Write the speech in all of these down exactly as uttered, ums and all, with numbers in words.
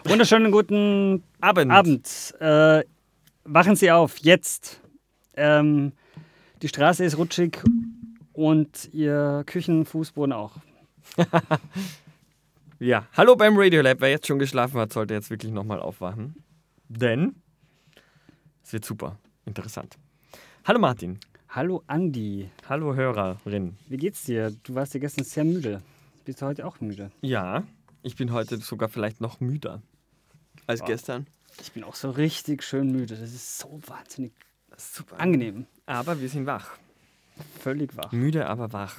Wunderschönen guten Abend. Abend. Äh, wachen Sie auf, jetzt. Ähm, die Straße ist rutschig und Ihr Küchenfußboden auch. Ja, hallo beim Radiolab. Wer jetzt schon geschlafen hat, sollte jetzt wirklich nochmal aufwachen. Denn es wird super interessant. Hallo Martin. Hallo Andi. Hallo Hörerin. Wie geht's dir? Du warst ja gestern sehr müde. Bist du heute auch müde? Ja, ich bin heute sogar vielleicht noch müder als Wow. gestern. Ich bin auch so richtig schön müde. Das ist so wahnsinnig Super. angenehm. Aber wir sind wach. Völlig wach. Müde, aber wach.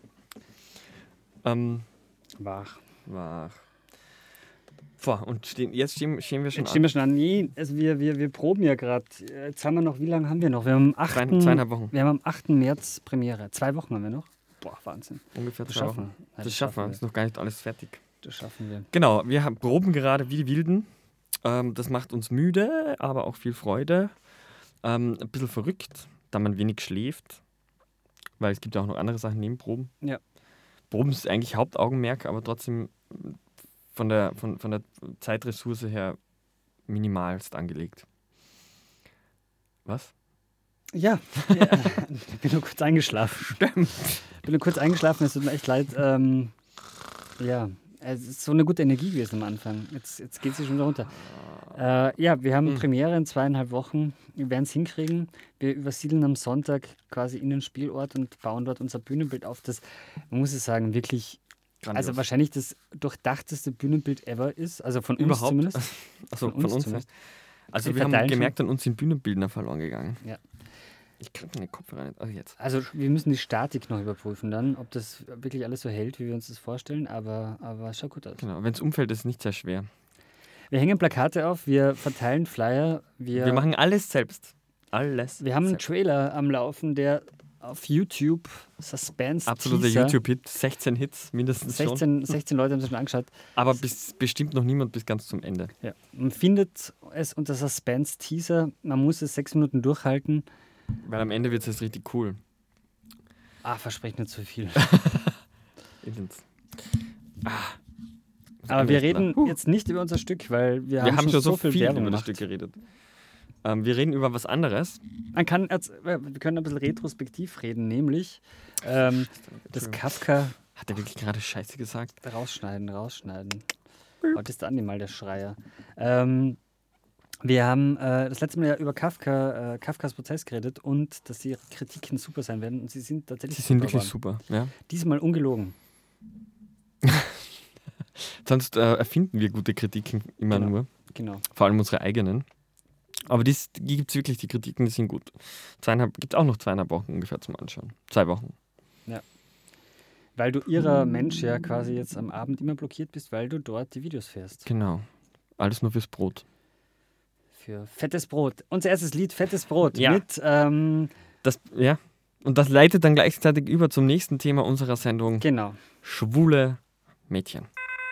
Ähm, Wach. wach. Vor, und stehen, jetzt stehen, stehen wir schon Jetzt stehen an. wir schon an. Nee, also wir, wir, wir proben ja gerade. Jetzt haben wir noch, wie lange haben wir noch? Wir haben am Zwei, achten zweieinhalb Wochen. Wir haben am achten März Premiere. Zwei Wochen haben wir noch. Boah, Wahnsinn. Ungefähr Das zwei schaffen Wochen. wir. Ja, Das schaffen wir. Ist noch gar nicht alles fertig. Das schaffen wir. Genau, wir haben, proben gerade wie die Wilden. Ähm, das macht uns müde, aber auch viel Freude. Ähm, ein bisschen verrückt, da man wenig schläft. Weil es gibt ja auch noch andere Sachen neben Proben. Ja. Proben ist eigentlich Hauptaugenmerk, aber trotzdem von der, von, von der Zeitressource her minimalst angelegt. Was? Ja, ja. Ich bin nur kurz eingeschlafen. Stimmt. Ich bin nur kurz eingeschlafen, es tut mir echt leid. Ähm, ja, es ist so eine gute Energie gewesen am Anfang. Jetzt, jetzt geht sie schon wieder runter. Äh, ja, wir haben Mhm. Premiere in zweieinhalb Wochen. Wir werden es hinkriegen. Wir übersiedeln am Sonntag quasi in den Spielort und bauen dort unser Bühnenbild auf, das, man muss es sagen, wirklich, Grandios. also wahrscheinlich das durchdachteste Bühnenbild ever ist. Also von uns Überhaupt. zumindest. Achso, Von von uns uns. zumindest. Also Wir wir haben verteilen gemerkt, an uns sind Bühnenbildner verloren gegangen. Ja. Ich kriege meine Kopfhörer nicht. Also jetzt. Also wir müssen die Statik noch überprüfen dann, ob das wirklich alles so hält, wie wir uns das vorstellen, aber, aber es schaut gut aus. Genau, wenn es umfällt, ist es nicht sehr schwer. Wir hängen Plakate auf, wir verteilen Flyer, wir, Wir machen alles selbst. Alles. wir haben einen selbst. Trailer am Laufen, der auf YouTube, Suspense Absoluter Teaser, YouTube-Hit. sechzehn Hits mindestens schon. sechzehn, sechzehn Leute haben es schon angeschaut. Aber bis, bestimmt noch niemand bis ganz zum Ende. Ja. Man findet es unter Suspense Teaser, man muss es sechs Minuten durchhalten. Weil am Ende wird es jetzt richtig cool. Ah, versprecht nicht zu viel. Intens. Aber wir Echt, reden Huh. jetzt nicht über unser Stück, weil wir, Wir haben schon so viel, Werbung über das gemacht. Stück geredet. Ähm, wir reden über was anderes. Man kann, erz- wir können ein bisschen retrospektiv reden, nämlich ähm, das Kafka Hat er wirklich gerade Scheiße gesagt? rausschneiden, rausschneiden. Heute ist der Andi mal der Schreier. Ähm, wir haben äh, das letzte Mal ja über Kafka, äh, Kafkas Prozess geredet und dass die Kritiken super sein werden. Und sie sind tatsächlich Sie sind super wirklich geworden. super. Ja. Diesmal ungelogen. Sonst äh, erfinden wir gute Kritiken immer Genau. nur. Genau. Vor allem unsere eigenen. Aber dies, die gibt es wirklich, die Kritiken, die sind gut. Zweieinhalb, gibt auch noch zweieinhalb Wochen ungefähr zum Anschauen. Zwei Wochen. Weil du ihrer Mensch ja quasi jetzt am Abend immer blockiert bist, weil du dort die Videos fährst. Genau. Alles nur fürs Brot. Für fettes Brot. Unser erstes Lied, Fettes Brot, Ja. mit ähm, Das, ja. Und das leitet dann gleichzeitig über zum nächsten Thema unserer Sendung. genau. Schwule Mädchen.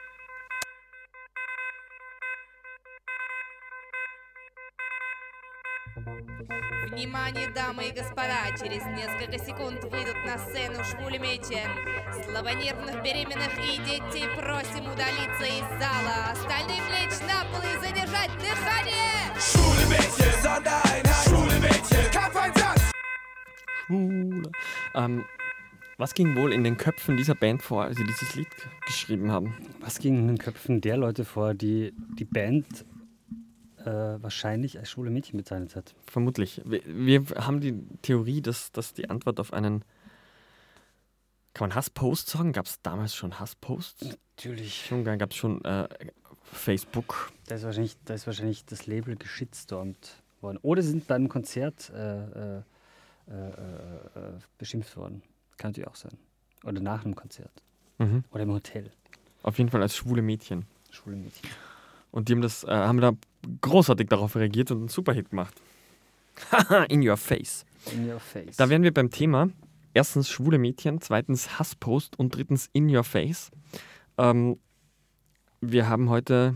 Внимание, дамы и господа, через несколько секунд выйдут на сцену швулеметен. Слабонервных, беременных и детей просим удалиться из зала. Остальным лечь на пол и задержать дыхание. Schwule Mädchen, Sondereinheit. Schwule Mädchen, Kampfeinsatz. Schwule. Ähm, was ging wohl in den Köpfen dieser Band vor, als sie dieses Lied g- geschrieben haben? Was ging in den Köpfen der Leute vor, die die Band äh, wahrscheinlich als schwule Mädchen bezeichnet hat? Vermutlich. Wir, wir haben die Theorie, dass, dass die Antwort auf einen. Kann man Hasspost sagen? Gab es damals schon Hassposts? Natürlich. Schon gab es schon äh, Facebook. Da ist wahrscheinlich, da ist wahrscheinlich das Label geschitstormt worden. Oder sie sind bei einem Konzert äh, äh, äh, äh, beschimpft worden. Kann natürlich auch sein. Oder nach einem Konzert. Mhm. Oder im Hotel. Auf jeden Fall als schwule Mädchen. Schwule Mädchen. Und die haben das, äh, haben da großartig darauf reagiert und einen Superhit gemacht. Haha, in your face. In your face. Da wären wir beim Thema. Erstens schwule Mädchen, zweitens Hasspost und drittens in your face. Ähm, wir haben heute.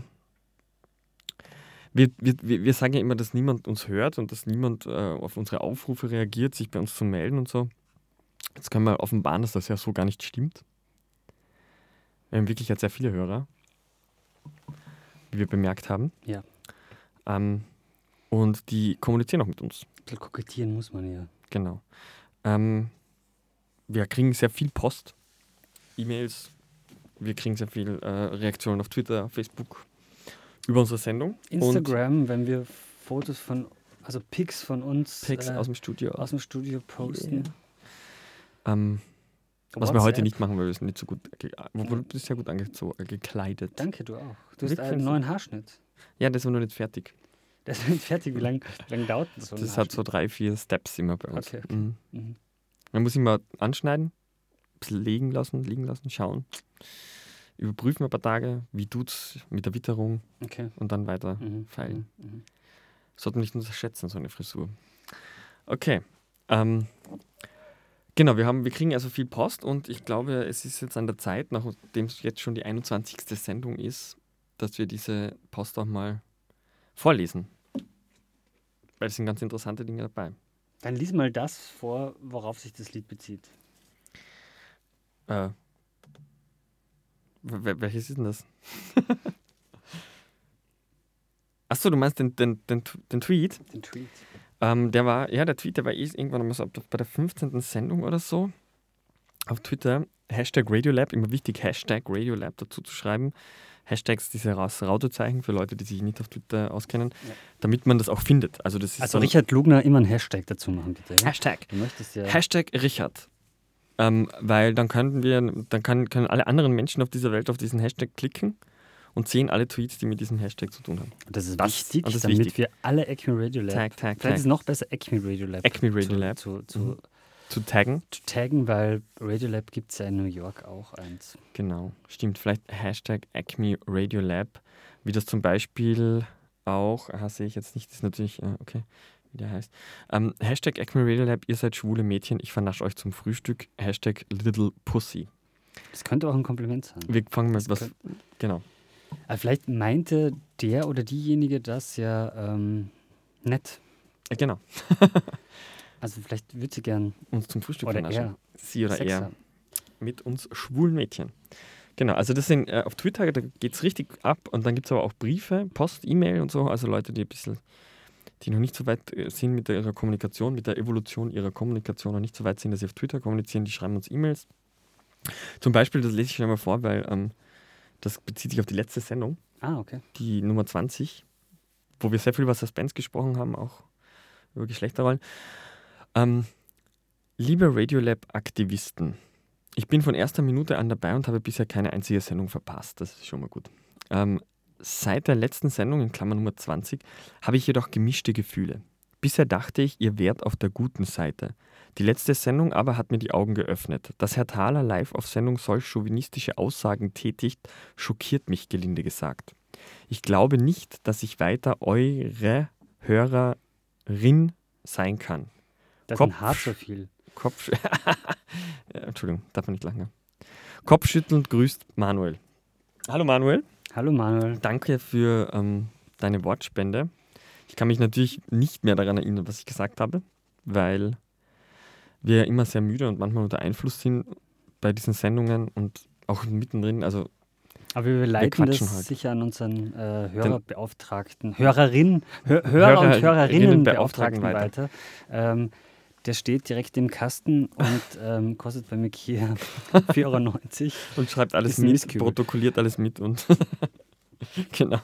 Wir, wir, wir wir sagen ja immer, dass niemand uns hört und dass niemand äh, auf unsere Aufrufe reagiert, sich bei uns zu melden und so. Jetzt können wir offenbaren, dass das ja so gar nicht stimmt. Wir haben wirklich jetzt sehr viele Hörer. wie wir bemerkt haben. Ja. Ähm, und die kommunizieren auch mit uns. Ein bisschen kokettieren muss man ja. Genau. Ähm, wir kriegen sehr viel Post, E-Mails, wir kriegen sehr viel äh, Reaktionen auf Twitter, Facebook über unsere Sendung. Instagram, wenn wir Fotos von, also Pics von uns Pics äh, aus dem Studio. aus dem Studio posten. Yeah. Ähm, was wir heute WhatsApp. nicht machen, weil wir sind nicht so gut, ge- obwohl du bist sehr gut angezogen, äh, gekleidet. Danke, du auch. Du hast Wirklich? einen neuen Haarschnitt. Ja, das war noch nicht fertig. Der ist nicht fertig. Wie lange wie lang dauert das so ein Das hat so drei, vier Steps immer bei uns. Okay, okay. Mhm. Mhm. Man muss immer anschneiden, ein bisschen legen lassen, liegen lassen, schauen. Überprüfen ein paar Tage, wie tut's mit der Witterung Okay. und dann weiter Mhm. feilen. Mhm. Mhm. Sollte man nicht unterschätzen, so eine Frisur. Okay. Ähm, genau, wir, haben, wir kriegen also viel Post und ich glaube, es ist jetzt an der Zeit, nachdem es jetzt schon die einundzwanzigste Sendung ist, dass wir diese Post auch mal vorlesen. Weil es sind ganz interessante Dinge dabei. Dann lies mal das vor, worauf sich das Lied bezieht. Äh, wel- welches ist denn das? Achso, du meinst den, den, den, den Tweet? Den Tweet. Ähm, der war, ja, der Tweet, der war eh irgendwann einmal so bei der fünfzehnten Sendung oder so auf Twitter. Hashtag Radiolab, immer wichtig, Hashtag Radiolab dazu zu schreiben. Hashtags, diese Raus- Rautezeichen für Leute, die sich nicht auf Twitter auskennen, Ja. damit man das auch findet. Also, das ist Also so ein Richard Lugner immer ein Hashtag dazu machen, bitte. Ja? Hashtag. Du möchtest ja... Hashtag Richard. Ähm, weil dann könnten wir, dann kann, können alle anderen Menschen auf dieser Welt auf diesen Hashtag klicken und sehen alle Tweets, die mit diesem Hashtag zu tun haben. das ist das- wichtig, und das ist damit wichtig. wir alle Acme Radio Lab... Tag, tag, Vielleicht ist es tag. noch besser, Acme Radio Lab, Acme Radio zu, Lab. Zu, zu, Mhm. Zu taggen. zu taggen, weil Radio Lab gibt es ja in New York auch eins. Genau, stimmt. Vielleicht Hashtag Acme Radio Lab, wie das zum Beispiel auch, aha, sehe ich jetzt nicht, das ist natürlich, äh, okay, wie der heißt. Ähm, Hashtag Acme Radio Lab, ihr seid schwule Mädchen, ich vernasche euch zum Frühstück. Hashtag Little Pussy. Das könnte auch ein Kompliment sein. Wir fangen mal Das was, könnt- genau. Aber vielleicht meinte der oder diejenige das ja ähm, nett. Äh, genau, Also vielleicht würde sie gern, uns zum Frühstück oder vernaschen. er, Sie oder Sex er. haben. Mit uns schwulen Mädchen. Genau, also das sind äh, auf Twitter, da geht es richtig ab und dann gibt es aber auch Briefe, Post, E-Mail und so, also Leute, die ein bisschen, die noch nicht so weit äh, sind mit der, ihrer Kommunikation, mit der Evolution ihrer Kommunikation, noch nicht so weit sind, dass sie auf Twitter kommunizieren, die schreiben uns E-Mails. Zum Beispiel, das lese ich schon mal vor, weil ähm, das bezieht sich auf die letzte Sendung, Ah, okay. die Nummer zwanzig, wo wir sehr viel über Suspense gesprochen haben, auch über Geschlechterrollen. Ähm, liebe Radiolab-Aktivisten, ich bin von erster Minute an dabei und habe bisher keine einzige Sendung verpasst. Das ist schon mal gut. Ähm, seit der letzten Sendung, in Klammer Nummer zwanzig, habe ich jedoch gemischte Gefühle. Bisher dachte ich, ihr wärt auf der guten Seite. Die letzte Sendung aber hat mir die Augen geöffnet. Dass Herr Thaler live auf Sendung solch chauvinistische Aussagen tätigt, schockiert mich, gelinde gesagt. Ich glaube nicht, dass ich weiter eure Hörerin sein kann. Das ist Kopf- ein Haar zu viel. Kopf. Ja, Entschuldigung, darf man nicht lachen. Kopfschüttelnd grüßt Manuel. Hallo Manuel, Hallo Manuel. danke für ähm, deine Wortspende. Ich kann mich natürlich nicht mehr daran erinnern, was ich gesagt habe, weil wir ja immer sehr müde und manchmal unter Einfluss sind bei diesen Sendungen und auch mittendrin. Also Aber wir leiten quatschen das halt. sicher an unseren äh, Hörerbeauftragten, Hörerinnen, Hör, Hörer Hörer- und Hörerinnenbeauftragten Beauftragten weiter. Ähm, der steht direkt im Kasten und ähm, kostet bei Mikia vier Euro neunzig. und schreibt alles Ist ein mit, Mistkübel. protokolliert alles mit und genau.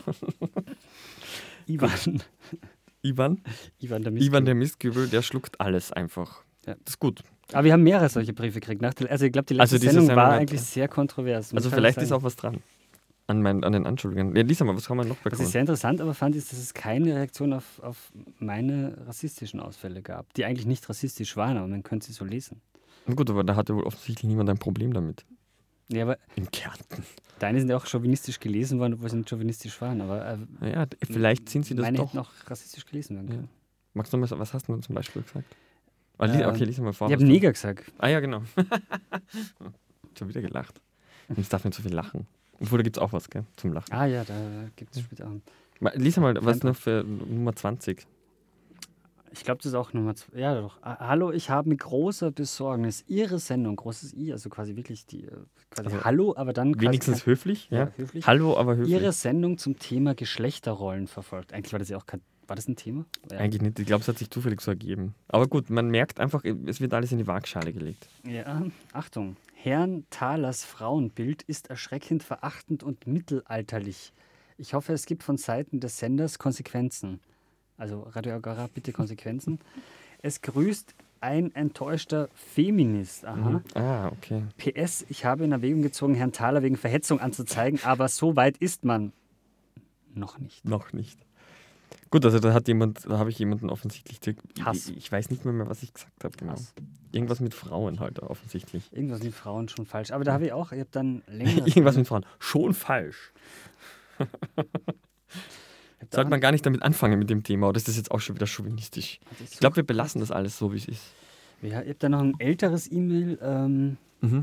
Ivan. Ivan, Ivan der Mistkübel. Ivan der Mistkübel, der schluckt alles einfach. Ja. Das ist gut. Aber wir haben mehrere solche Briefe gekriegt. Nach der, also ich glaube, die letzte Also diese Sendung, Sendung war hat- eigentlich sehr kontrovers. muss Also man vielleicht sagen. ist auch was dran an, mein, an den Anschuldigungen. Ja, lies mal, was kann man noch Was ich bekommen? sehr interessant aber fand, ist, dass es keine Reaktion auf, auf meine rassistischen Ausfälle gab, die eigentlich nicht rassistisch waren, aber man könnte sie so lesen. Na gut, aber da hatte wohl offensichtlich niemand ein Problem damit. Ja, aber In Kärnten. deine sind ja auch chauvinistisch gelesen worden, obwohl sie nicht chauvinistisch waren, aber äh, Naja, d- vielleicht sind sie das meine doch. hätten auch rassistisch gelesen werden Ja. können. Magst du mal, was hast du denn zum Beispiel gesagt? Ah, li- Äh, okay, lies mal vor. Ich was habe du- Neger gesagt. Ah ja, genau. Schon wieder gelacht. Jetzt darf nicht so viel lachen. Obwohl, da gibt es auch was, gell, zum Lachen. Ah ja, da gibt es später auch. Mal, lies mal, was noch für Nummer zwanzig? Ich glaube, das ist auch Nummer zwei. Ja, doch. Ah, hallo, ich habe mit großer Besorgnis Ihre Sendung, großes I, also quasi wirklich die, äh, quasi Also Hallo, aber dann quasi Wenigstens kein- höflich, ja. ja, höflich. Hallo, aber höflich. Ihre Sendung zum Thema Geschlechterrollen verfolgt. Eigentlich war das ja auch kein, war das ein Thema? Ja. Eigentlich nicht. Ich glaube, es hat sich zufällig so ergeben. Aber gut, man merkt einfach, es wird alles in die Waagschale gelegt. Ja, Achtung. Herrn Thalers Frauenbild ist erschreckend verachtend und mittelalterlich. Ich hoffe, es gibt von Seiten des Senders Konsequenzen. Also Radio Agora, bitte Konsequenzen. Es grüßt ein enttäuschter Feminist. Aha. Mhm. Ah, okay. P S, ich habe in Erwägung gezogen, Herrn Thaler wegen Verhetzung anzuzeigen, aber so weit ist man noch nicht. Noch nicht. Gut, also da hat jemand, da habe ich jemanden offensichtlich. Hass. Ich, ich weiß nicht mehr, mehr was ich gesagt habe. Genau. Hass. Irgendwas mit Frauen halt offensichtlich. Irgendwas mit Frauen schon falsch. Aber da habe ich auch, ich habe dann länger. Irgendwas mit Frauen. Schon falsch. Sollte man gar nicht damit anfangen mit dem Thema, oder ist das jetzt auch schon wieder chauvinistisch? Ich glaube, wir belassen das alles so, wie es ist. Ja, ich habe da noch ein älteres E-Mail. Ähm, Mhm.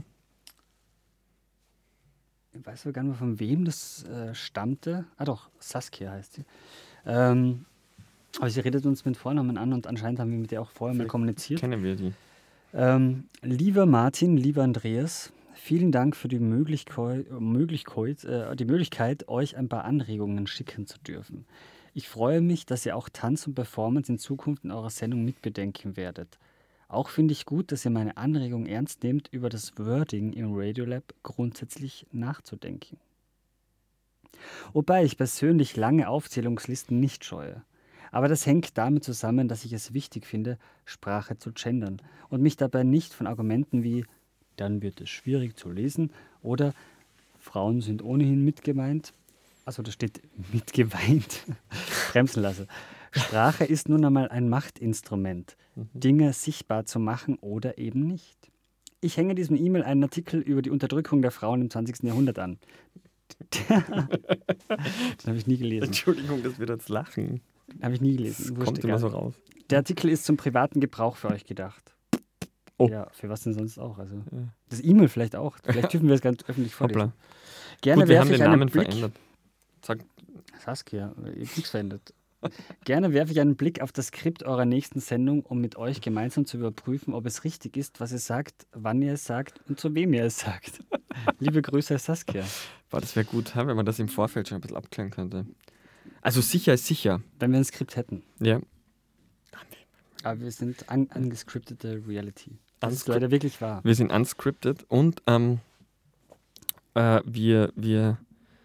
ich weiß sogar gar nicht mehr, von wem das äh, stammte. Ah doch, Saskia heißt sie. Ähm, aber sie redet uns mit Vornamen an und anscheinend haben wir mit ihr auch vorher mal Vielleicht kommuniziert. Kennen wir die. Ähm, lieber Martin, lieber Andreas, vielen Dank für die Möglichkeit, Möglichkeit, äh, die Möglichkeit, euch ein paar Anregungen schicken zu dürfen. Ich freue mich, dass ihr auch Tanz und Performance in Zukunft in eurer Sendung mitbedenken werdet. Auch finde ich gut, dass ihr meine Anregung ernst nehmt, über das Wording im Radiolab grundsätzlich nachzudenken. Wobei ich persönlich lange Aufzählungslisten nicht scheue. Aber das hängt damit zusammen, dass ich es wichtig finde, Sprache zu gendern und mich dabei nicht von Argumenten wie dann wird es schwierig zu lesen oder Frauen sind ohnehin mitgemeint, also da steht mitgeweint, bremsen lasse. Sprache ist nun einmal ein Machtinstrument, Dinge sichtbar zu machen oder eben nicht. Ich hänge diesem E-Mail einen Artikel über die Unterdrückung der Frauen im zwanzigsten Jahrhundert an. Den habe ich nie gelesen. Entschuldigung, dass wir jetzt lachen. Habe ich nie gelesen. Das Wurscht, kommt immer egal. so raus. Der Artikel ist zum privaten Gebrauch für euch gedacht. Oh. Ja, für was denn sonst auch? Also Ja. das E-Mail vielleicht auch. Vielleicht dürfen wir es ganz öffentlich vorlesen. Hoppla. Gerne Gut, wir haben werfe ich den einen Namen Blick. verändert. Sag, Saskia, ich habe nichts verändert. Gerne werfe ich einen Blick auf das Skript eurer nächsten Sendung, um mit euch gemeinsam zu überprüfen, ob es richtig ist, was ihr sagt, wann ihr es sagt und zu wem ihr es sagt. Liebe Grüße, Saskia. boah, das wäre gut, wenn man das im Vorfeld schon ein bisschen abklären könnte. Also sicher ist sicher. Wenn wir ein Skript hätten. Ja. Aber wir sind un ungescriptete Reality. Das ist Unscript- leider wirklich wahr. Wir sind unscripted und ähm, äh, wir, wir.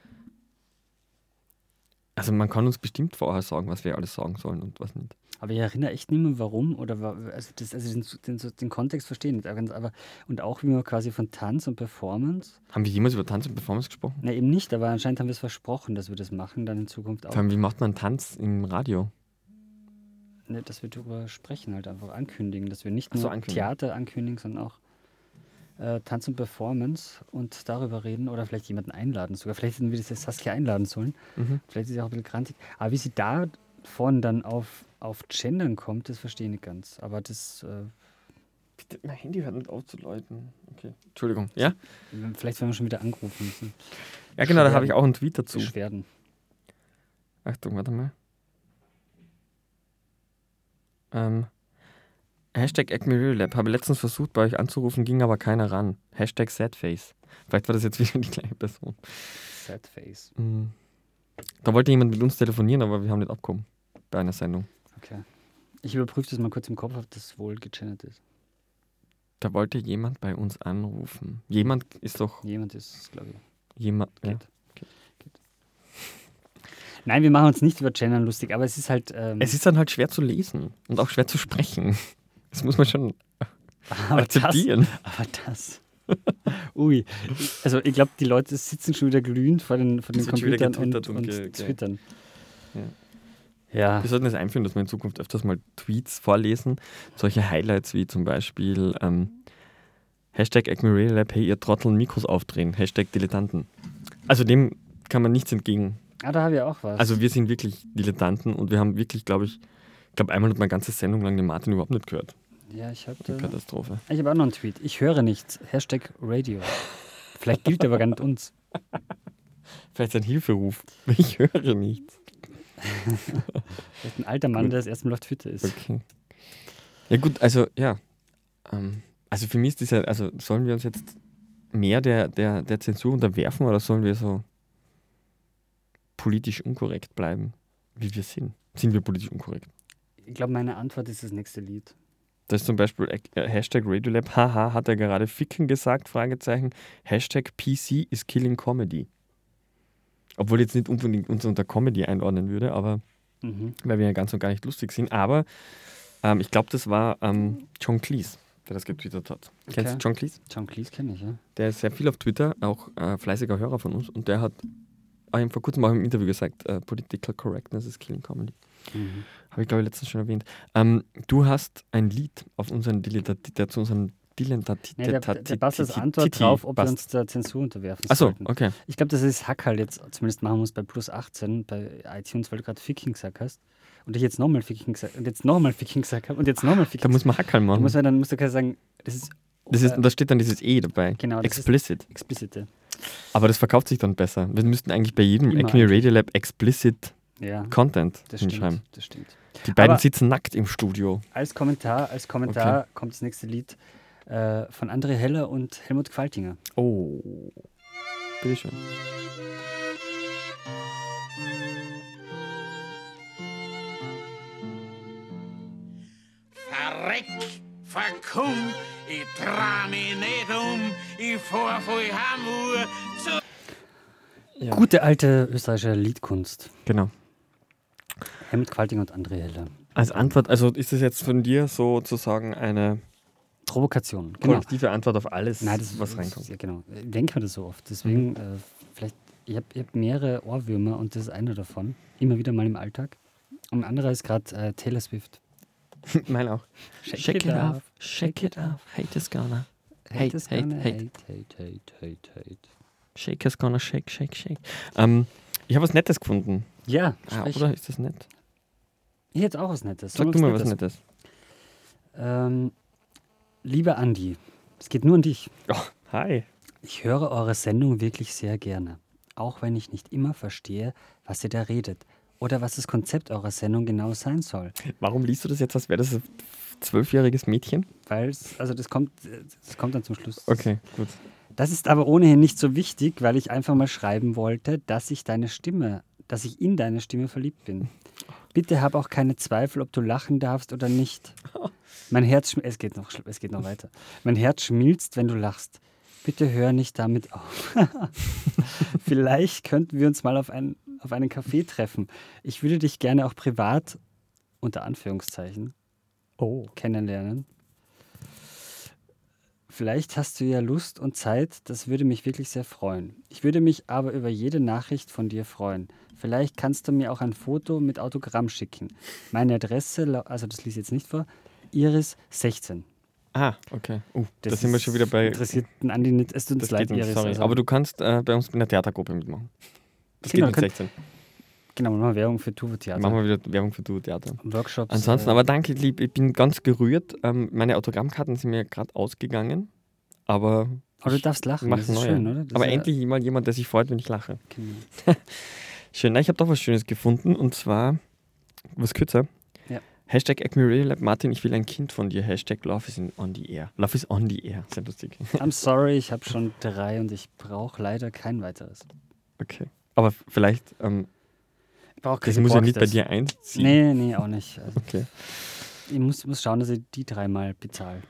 Also man kann uns bestimmt vorher sagen, was wir alles sagen sollen und was nicht. Aber ich erinnere echt nicht mehr, warum oder wa- also, das, also den, den, den Kontext verstehen nicht. Aber, aber, und auch wie man quasi von Tanz und Performance. Haben wir jemals über Tanz und Performance gesprochen? Na eben nicht, aber anscheinend haben wir es versprochen, dass wir das machen, dann in Zukunft auch. Vor allem, wie macht man Tanz im Radio? Ne, dass wir darüber sprechen, halt einfach ankündigen, dass wir nicht Ach so, nur ankündigen. Theater ankündigen, sondern auch äh, Tanz und Performance und darüber reden oder vielleicht jemanden einladen sogar. Vielleicht hätten wir das jetzt Saskia einladen sollen. Mhm. Vielleicht ist sie auch ein bisschen grantig. Aber wie sie da vorne dann auf, auf Gendern kommt, das verstehe ich nicht ganz. Aber das, äh, Bitte, mein Handy hört nicht auf zu läuten. Okay. Entschuldigung. Ja? vielleicht werden wir schon wieder angerufen müssen. Ja, genau, da Beschwerden. habe ich auch einen Tweet dazu. Beschwerden. Achtung, warte mal. Ähm, Hashtag AcmeRealLab. Habe letztens versucht, bei euch anzurufen, ging aber keiner ran. Hashtag Sadface. Vielleicht war das jetzt wieder die gleiche Person. Sad face. Mhm. Da wollte jemand mit uns telefonieren, aber wir haben nicht abgekommen. Bei einer Sendung. Okay. Ich überprüfe das mal kurz im Kopf, ob das wohl gegendert ist. Da wollte jemand bei uns anrufen. Jemand ist doch Jemand ist es, glaube ich. jemand. Ja. Geht. Geht. Nein, wir machen uns nicht über Gendern lustig, aber es ist halt. Ähm, Es ist dann halt schwer zu lesen und auch schwer zu sprechen. Das muss man schon aber akzeptieren. Das, aber das. Ui. Also, ich glaube, die Leute sitzen schon wieder glühend vor den, vor den Es wird schon wieder Computern und, getwittert und und ge- ge- twittern. Ja. Ja. Wir sollten das einführen, dass wir in Zukunft öfters mal Tweets vorlesen. Solche Highlights wie zum Beispiel ähm, Hashtag AcmeRealLab, hey ihr Trotteln, Mikros aufdrehen. Hashtag Dilettanten. Also dem kann man nichts entgegen. Ah, da habe ich auch was. Also wir sind wirklich Dilettanten und wir haben wirklich, glaube ich, ich glaube einmal hat meine ganze Sendung lang den Martin überhaupt nicht gehört. ja, ich habe Die Katastrophe. ich hab auch noch einen Tweet. Ich höre nichts. Hashtag Radio. Vielleicht gilt der aber gar nicht uns. Vielleicht ein Hilferuf. Ich höre nichts. Vielleicht ein alter Mann, Gut. der das erste Mal auf Twitter ist. Okay. Ja gut, also ja. Ähm, also für mich ist das ja, also sollen wir uns jetzt mehr der, der, der Zensur unterwerfen oder sollen wir so politisch unkorrekt bleiben, wie wir sind? Sind wir politisch unkorrekt? Ich glaube, meine Antwort ist das nächste Lied. Das ist zum Beispiel äh, Hashtag Radiolab, haha, hat er gerade Ficken gesagt, Fragezeichen. Hashtag P C is killing comedy. Obwohl ich jetzt nicht unbedingt uns unter Comedy einordnen würde, aber Mhm. weil wir ja ganz und gar nicht lustig sind. Aber ähm, ich glaube, das war ähm, John Cleese, der das getwittert hat. Okay. Kennst du John Cleese? John Cleese kenne ich, ja. Der ist sehr viel auf Twitter, auch äh, fleißiger Hörer von uns. Und der hat äh, vor kurzem auch im Interview gesagt, äh, Political Correctness is killing comedy. Mhm. Habe ich, glaube ich, letztens schon erwähnt. Ähm, du hast ein Lied auf unseren Dilettanti- der zu unserem Dilettanti- Nee, der, der, der passt als Antwort Titi drauf, ob wir passt. uns der Zensur unterwerfen Achso, sollten. okay. Ich glaube, dass es Hack halt jetzt zumindest machen muss bei plus achtzehn bei iTunes, weil du gerade Ficking gesagt hast. Und ich jetzt nochmal Ficking gesagt und jetzt nochmal Ficking gesagt habe und jetzt nochmal Ficking Da muss man Hackerl Da machen. muss man dann musst du quasi sagen, das ist, Das ist, äh, und da steht dann dieses E dabei. Genau, das ist- Explicit. explicite. Aber das verkauft sich dann besser. Wir müssten eigentlich bei jedem Immer Acme eigentlich. Radio Lab Explicit Ja, Content das hinschreiben. stimmt, das stimmt. Die beiden Aber- sitzen nackt im Studio. Als Kommentar, als Kommentar kommt das nächste Lied äh, von André Heller und Helmut Qualtinger. Oh. Bitteschön. Verreck, verkum, ich dra mich nicht um, ich fahr von Hamburg zu Ja. Gute alte österreichische Liedkunst. Genau. Helmut Qualtinger und André Heller. Als Antwort, also ist das jetzt von dir sozusagen eine Provokation. Genau. kollektive Antwort auf alles, Nein, das was ist- reinkommt? Ja, genau. Ich denke mir das so oft. Deswegen, äh, vielleicht, ich habe ich hab mehrere Ohrwürmer und das ist einer davon. Immer wieder mal im Alltag. Und ein anderer ist gerade äh, Taylor Swift. Mein auch. Shake it off, shake it off, hate is gonna. Hate, Hate, is hate, gonna hate. hate, hate, hate, hate, hate. Shake is gonna shake, shake, shake. Ähm, ich habe was Nettes gefunden. Ja, Ah, sprich. oder ist das nett? Ich hätte auch was Nettes. Sag Sollen du wir mal was Nettes? Nettes. Ähm, lieber Andi, es geht nur an dich. Oh, hi. Ich höre eure Sendung wirklich sehr gerne. Auch wenn ich nicht immer verstehe, was ihr da redet. Oder was das Konzept eurer Sendung genau sein soll. Warum liest du das jetzt, als wäre das ein zwölfjähriges Mädchen? Weil es, also das kommt, das kommt dann zum Schluss. Okay, gut. Das ist aber ohnehin nicht so wichtig, weil ich einfach mal schreiben wollte, dass ich deine Stimme, dass ich in deine Stimme verliebt bin. Bitte hab auch keine Zweifel, ob du lachen darfst oder nicht. Mein Herz, schm- es geht noch, schl- es geht noch weiter. Mein Herz schmilzt, wenn du lachst. Bitte hör nicht damit auf. Vielleicht könnten wir uns mal auf, ein, auf einen Café treffen. Ich würde dich gerne auch privat, unter Anführungszeichen, Oh. kennenlernen. Vielleicht hast du ja Lust und Zeit, das würde mich wirklich sehr freuen. Ich würde mich aber über jede Nachricht von dir freuen. Vielleicht kannst du mir auch ein Foto mit Autogramm schicken. Meine Adresse, lau- also das lese ich jetzt nicht vor, Iris sechzehn. Ah, okay. Uh, da Das sind wir ist- schon wieder bei. Interessiert den Andi nicht, es tut uns Das leid, geht nicht, Iris. sorry. Also, Aber du kannst äh, bei uns in der Theatergruppe mitmachen. Das Genau, geht mit könnt- sechzehn. genau, machen wir Werbung für Tuvo Theater. Machen wir wieder Werbung für Du Theater. Workshops. Ansonsten, äh, aber danke, lieb. Ich bin ganz gerührt. Ähm, meine Autogrammkarten sind mir gerade ausgegangen. Aber. aber du ich darfst lachen, mach das ist neue. schön, oder? Das aber ist ja- endlich mal jemand, der sich freut, wenn ich lache. Genau. Schön. Na, ich habe doch was Schönes gefunden und zwar was kürzer. Ja. Hashtag Acme Radio Lab. Martin, ich will ein Kind von dir. Hashtag Love is in on the air. Love is on the air. Sehr lustig. I'm sorry, ich habe schon drei und ich brauche leider kein weiteres. Okay. Aber f- vielleicht, ähm, Ich brauche das muss ja nicht bei dir einziehen. Nee, nee, auch nicht. Also, Okay. ich muss, muss schauen, dass ich die dreimal bezahle.